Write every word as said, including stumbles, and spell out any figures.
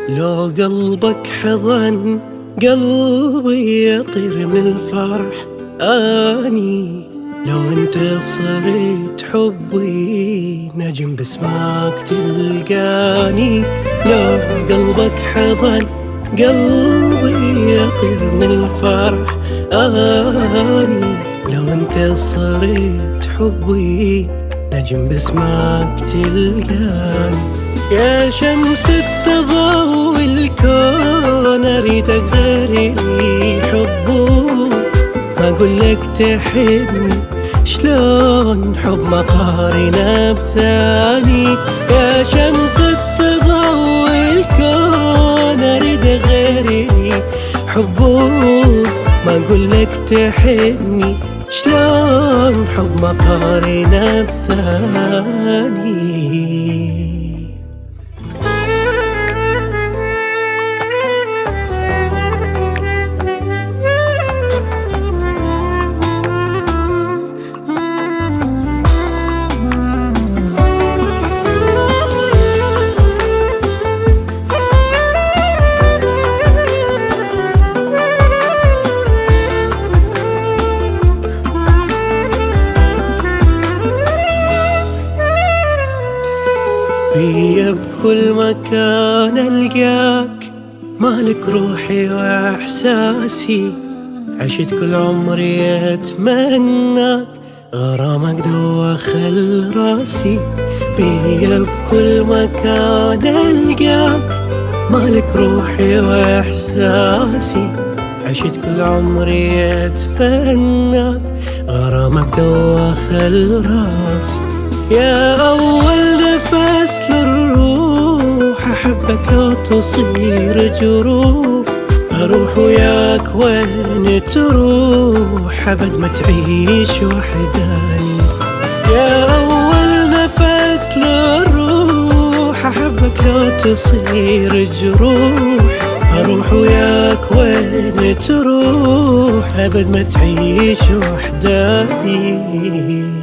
لو قلبك حضن قلبي يطير من الفرح اني، لو انت صرت حبي نجم باسمك تلقاني. لو قلبك حضن قلبي يطير من الفرح اني، لو انت صرت حبي نجم باسمك تلقاني. يا شمس تضوي الكون اريدك غيري حبه، ما اقولك تحبني شلون حب ما قارنه بثاني. يا شمس تضوي الكون اريد غيري حبه، ما اقولك تحبني شلون حب ما قارنه بثاني. بيا بكل مكان ألقاك، مالك روحي وإحساسي، عشت كل عمري أتمناك، غرامك دوخل راسي. بيا بكل مكان ألقاك، مالك روحي وإحساسي، عشت كل عمري أتمناك، غرامك دوخل راسي. يا أول نفس للروح أحبك لو تصير جروح، أروح وياك وين تروح أبد ما تعيش وحداني. يا أول نفس للروح أحبك لو تصير جروح، أروح وياك وين تروح أبد ما تعيش وحداني.